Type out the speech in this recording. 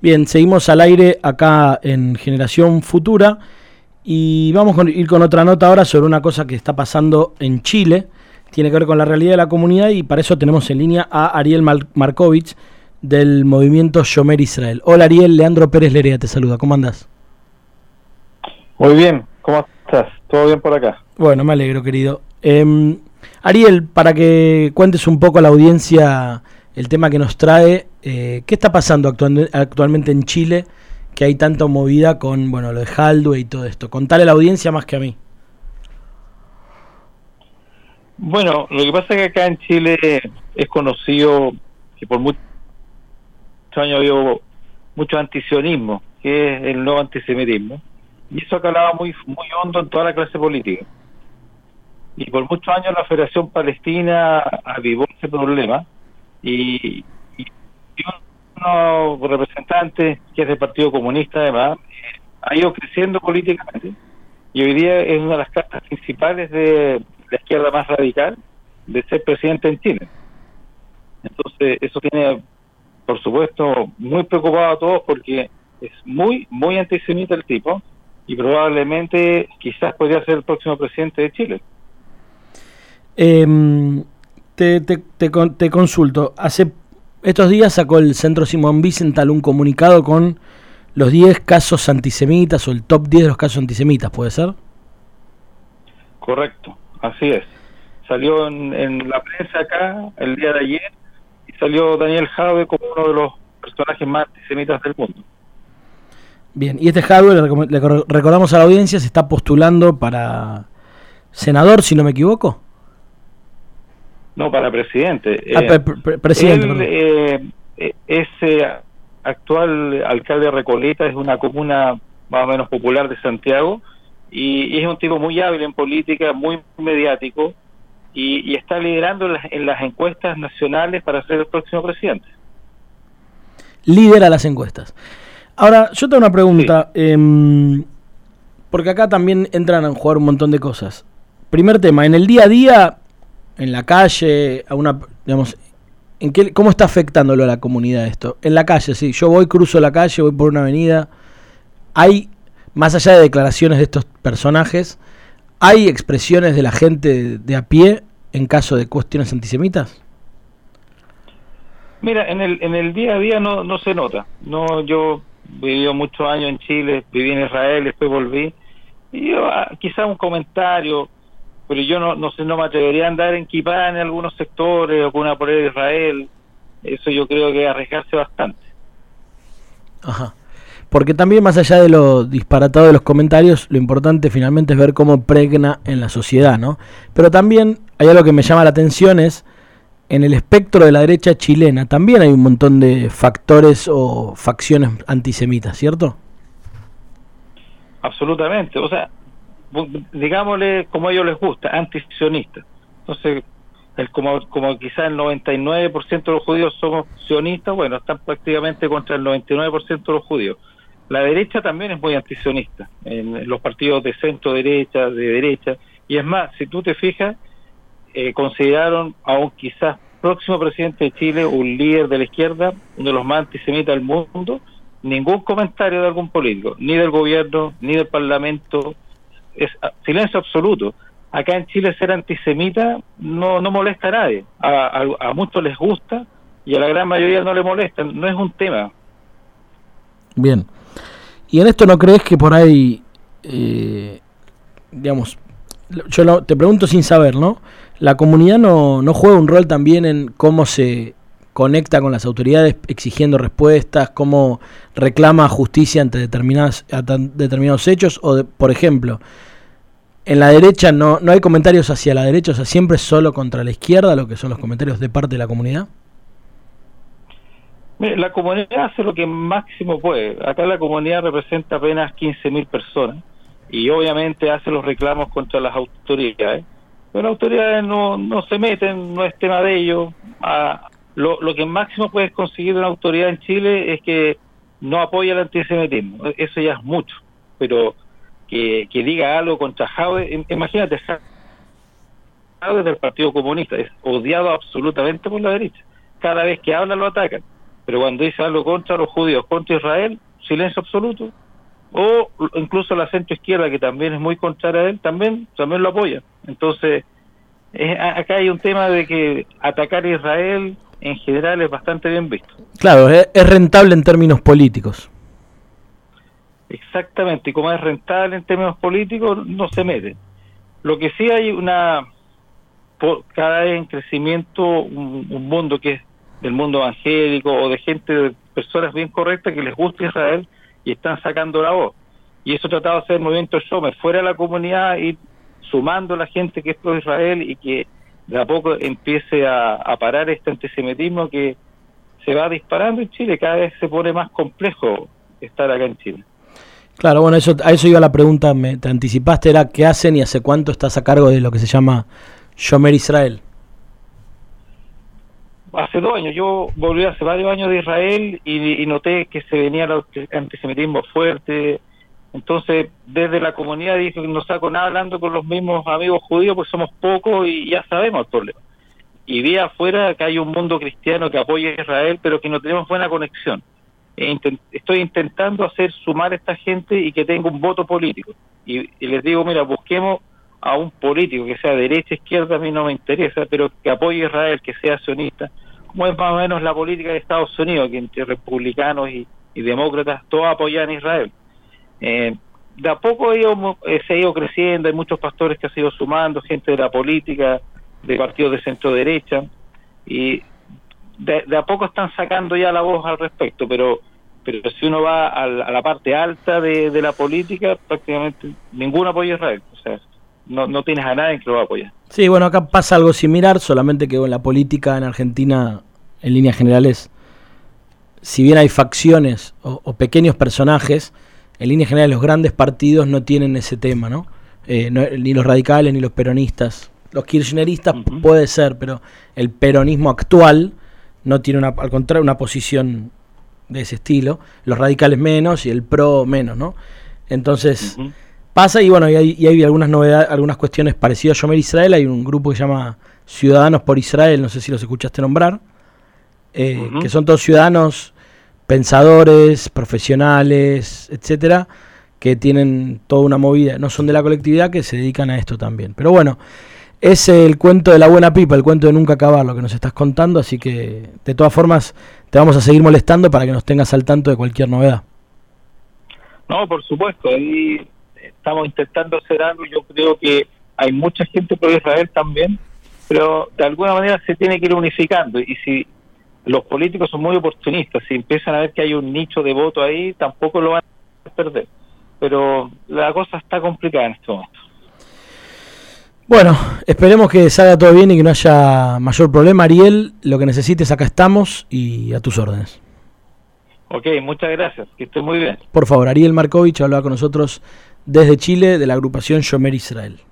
Bien, seguimos al aire acá en Generación Futura y vamos a ir con otra nota ahora sobre una cosa que está pasando en Chile. Tiene que ver con la realidad de la comunidad y para eso tenemos en línea a Ariel Markovich del movimiento Shomer Israel. Hola Ariel, Leandro Pérez Lerea te saluda, ¿cómo andás? Muy bien, ¿cómo estás? ¿Todo bien por acá? Bueno, me alegro, querido. Ariel, para que cuentes un poco a la audiencia el tema que nos trae, ¿qué está pasando actualmente en Chile? Que hay tanta movida con lo de Haldue y todo esto. Contale a la audiencia más que a mí. Bueno, lo que pasa es que acá en Chile es conocido que por muchos años ha habido mucho antisionismo, que es el nuevo antisemitismo, y eso ha calado muy hondo en toda la clase política. Y por muchos años la Federación Palestina avivó ese problema y uno representante que es del Partido Comunista además ha ido creciendo políticamente y hoy día es una de las cartas principales de la izquierda más radical de ser presidente en Chile. Entonces eso tiene por supuesto muy preocupado a todos porque es muy antisemita el tipo y probablemente quizás podría ser el próximo presidente de Chile. Te consulto. Estos días sacó el Centro Simón Wiesenthal un comunicado con los 10 casos antisemitas o el top 10 de los casos antisemitas, ¿puede ser? Correcto, así es. Salió en la prensa acá el día de ayer y salió Daniel Jadwe como uno de los personajes más antisemitas del mundo. Bien, y este Jadwe, le recordamos a la audiencia, se está postulando para senador, si no me equivoco. No, para presidente. Presidente. Ese actual alcalde de Recoleta es una comuna más o menos popular de Santiago y es un tipo muy hábil en política, muy mediático y está liderando en las encuestas nacionales para ser el próximo presidente. Lidera las encuestas. Ahora, yo tengo una pregunta, sí. Porque acá también entran a jugar un montón de cosas. Primer tema, en el día a día, en la calle, ¿cómo está afectándolo a la comunidad esto? En la calle, sí, yo cruzo la calle, voy por una avenida, hay, más allá de declaraciones de estos personajes, ¿hay expresiones de la gente de a pie en caso de cuestiones antisemitas? Mira, en el día a día no se nota. No, yo viví muchos años en Chile, viví en Israel, después volví, y quizás un comentario, pero yo no me atrevería a andar en kipá en algunos sectores o con una polera de Israel. Eso yo creo que es arriesgarse bastante. Ajá. Porque también más allá de lo disparatado de los comentarios, lo importante finalmente es ver cómo pregna en la sociedad, ¿no? Pero también hay algo que me llama la atención es, en el espectro de la derecha chilena también hay un montón de factores o facciones antisemitas, ¿cierto? Absolutamente, o sea, digámosle como a ellos les gusta, antisionistas. Entonces, como quizás el 99% de los judíos somos sionistas, bueno, están prácticamente contra el 99% de los judíos. La derecha también es muy antisionista, en los partidos de centro derecha, de derecha, y es más, si tú te fijas, consideraron a un quizás próximo presidente de Chile, un líder de la izquierda, uno de los más antisemitas del mundo. Ningún comentario de algún político, ni del gobierno, ni del parlamento, es silencio absoluto. Acá en Chile ser antisemita no molesta a nadie, a muchos les gusta y a la gran mayoría no les molesta, no es un tema. Bien, y en esto no crees que por ahí, yo te pregunto sin saber, ¿no? La comunidad no juega un rol también en cómo se conecta con las autoridades exigiendo respuestas, cómo reclama justicia ante determinados hechos, o por ejemplo, en la derecha no hay comentarios hacia la derecha, o sea, siempre solo contra la izquierda, lo que son los comentarios de parte de la comunidad. La comunidad hace lo que máximo puede. Acá la comunidad representa apenas 15.000 personas y obviamente hace los reclamos contra las autoridades. Pero las autoridades no se meten, no es tema de ellos. Lo que máximo puedes conseguir de una autoridad en Chile es que no apoya el antisemitismo. Eso ya es mucho. Pero que diga algo contra Jadwe, imagínate, Jadwe del Partido Comunista es odiado absolutamente por la derecha. Cada vez que habla lo atacan. pero cuando dice algo contra los judíos, contra Israel, silencio absoluto. O incluso la centro izquierda, que también es muy contraria a él, también lo apoya. Entonces, acá hay un tema de que atacar a Israel en general es bastante bien visto. Claro, es rentable en términos políticos. Exactamente, y como es rentable en términos políticos, no se mete. Lo que sí hay cada vez en crecimiento un mundo que es del mundo evangélico o de gente, de personas bien correctas que les gusta Israel y están sacando la voz. Y eso tratado de hacer el movimiento Shomer fuera de la comunidad y sumando a la gente que es pro Israel y que de a poco empiece a parar este antisemitismo que se va disparando en Chile. Cada vez se pone más complejo estar acá en Chile. Claro, bueno, a eso iba la pregunta, te anticipaste, era ¿qué hacen y hace cuánto estás a cargo de lo que se llama Shomer Israel? Hace 2 años, yo volví hace varios años de Israel y noté que se venía el antisemitismo fuerte. Entonces, desde la comunidad dije que no saco nada hablando con los mismos amigos judíos, pues somos pocos y ya sabemos el problema. Y vi afuera que hay un mundo cristiano que apoya a Israel, pero que no tenemos buena conexión. Estoy intentando hacer sumar a esta gente y que tenga un voto político. Y les digo, mira, busquemos a un político que sea derecha, izquierda, a mí no me interesa, pero que apoye a Israel, que sea sionista, como es más o menos la política de Estados Unidos, que entre republicanos y demócratas todos apoyan a Israel. De a poco se ha ido creciendo, hay muchos pastores que se han ido sumando, gente de la política, de partidos de centro derecha, y de a poco están sacando ya la voz al respecto, pero si uno va a la parte alta de la política, prácticamente ninguno apoya a Israel. O sea, no tienes a nadie que lo va a apoyar. Sí, bueno, acá pasa algo similar, solamente que en la política en Argentina, en líneas generales, si bien hay facciones o pequeños personajes, en líneas generales los grandes partidos no tienen ese tema, ¿no? Ni los radicales ni los peronistas. Los kirchneristas puede ser, pero el peronismo actual no tiene, al contrario, una posición de ese estilo. Los radicales menos y el PRO menos, ¿no? Entonces pasa y bueno, y hay algunas novedades, algunas cuestiones parecidas a Shomer Israel. Hay un grupo que se llama Ciudadanos por Israel, no sé si los escuchaste nombrar, que son todos ciudadanos pensadores, profesionales, etcétera, que tienen toda una movida, no son de la colectividad, que se dedican a esto también. Pero bueno, es el cuento de la buena pipa, el cuento de nunca acabar, lo que nos estás contando, así que de todas formas te vamos a seguir molestando para que nos tengas al tanto de cualquier novedad. No, por supuesto, ahí estamos intentando hacer algo. Yo creo que hay mucha gente pro Israel también, pero de alguna manera se tiene que ir unificando, y si los políticos son muy oportunistas, si empiezan a ver que hay un nicho de voto ahí, tampoco lo van a perder. Pero la cosa está complicada en este momento. Bueno, esperemos que salga todo bien y que no haya mayor problema. Ariel, lo que necesites, acá estamos y a tus órdenes. Ok, muchas gracias, que estés muy bien. Por favor, Ariel Markovich hablaba con nosotros desde Chile, de la agrupación Shomer Israel.